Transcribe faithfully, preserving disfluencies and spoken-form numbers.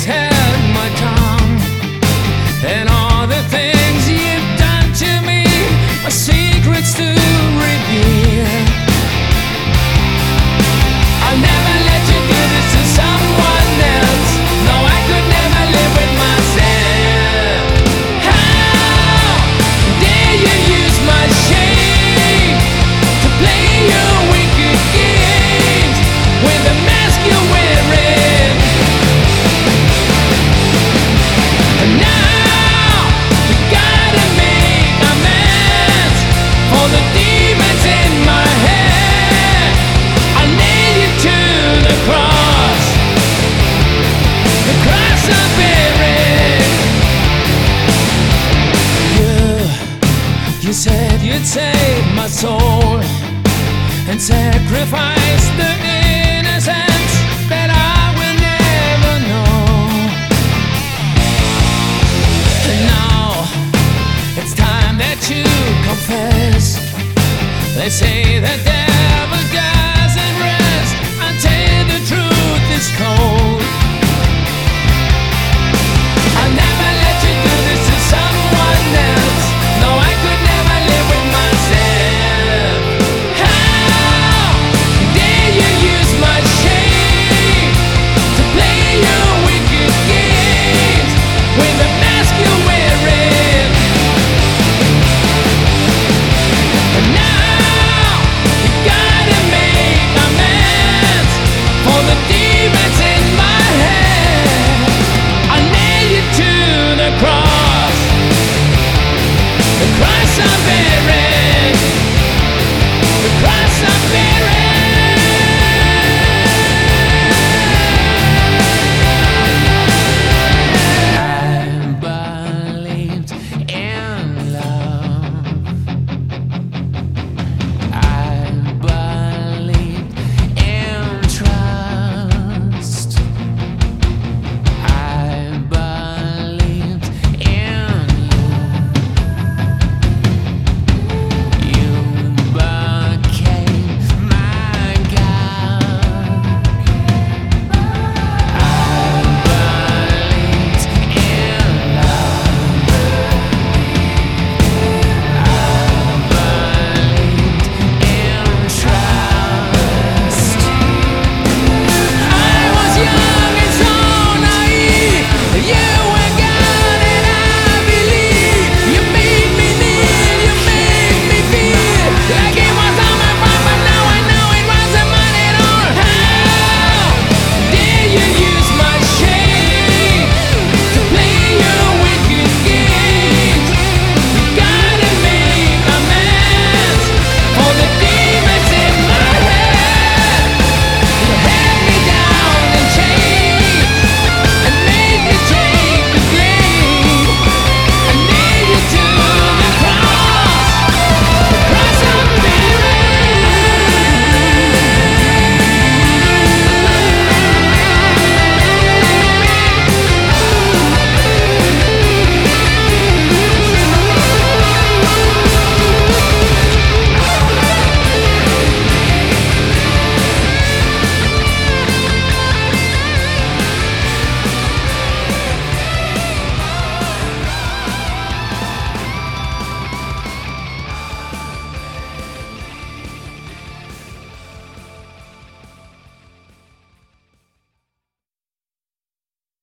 always held my tongue, and all the things you've done to me are secrets to reveal. I'll never let you do this to someone else. No, I could never live with myself. How dare you use my shame to play your wicked games with the mask you're wearing? And now you gotta make amends for the demons in my head. I'll nail you to the cross, the cross of bearing. You, you said you'd save my soul and sacrifice the innocence that I will never know. And now it's time that you confess. They say that